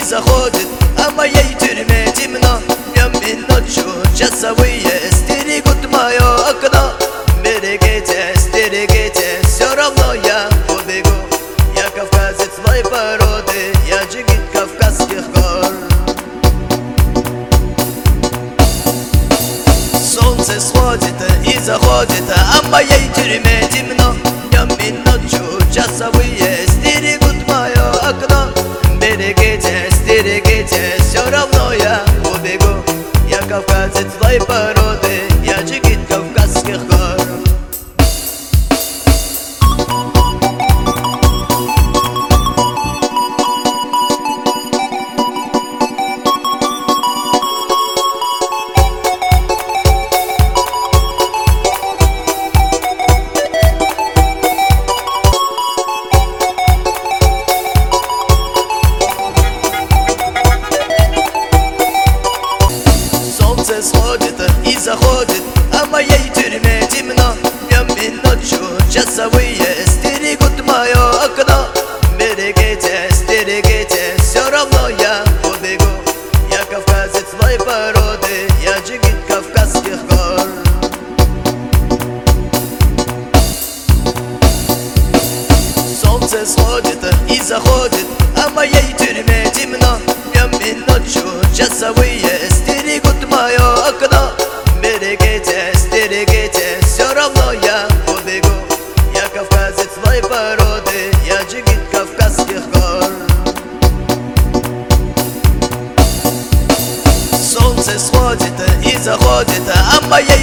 заходит, а моей тюрьме темно. Днем и ночью часовые стерегут мое окно. Берегите, стерегите, все равно я убегу. Я кавказец злой породы, я джигит Кавказских гор. Солнце сходит и заходит, а моей тюрьме темно. Днем и ночью часовые стерегут мое окно. Берегите, стерегите, все равно я убегу. Я кавказец злой породы, я джигит Кавказских гор. Солнце сходит и заходит, а моей тюрьме темно. Днем и ночью часовые стерегут мое окно. Берегите, стерегите, все равно я убегу. Я кавказец злой породы, я джигит Кавказских гор. Солнце сходит и заходит, а моей тюрьме темно. Днем и ночью часовые стерегут мое окно. Берегите, стерегите, все равно я убегу. Я кавказец злой породы, я джигит Кавказских гор. Солнце сходит и заходит, а моей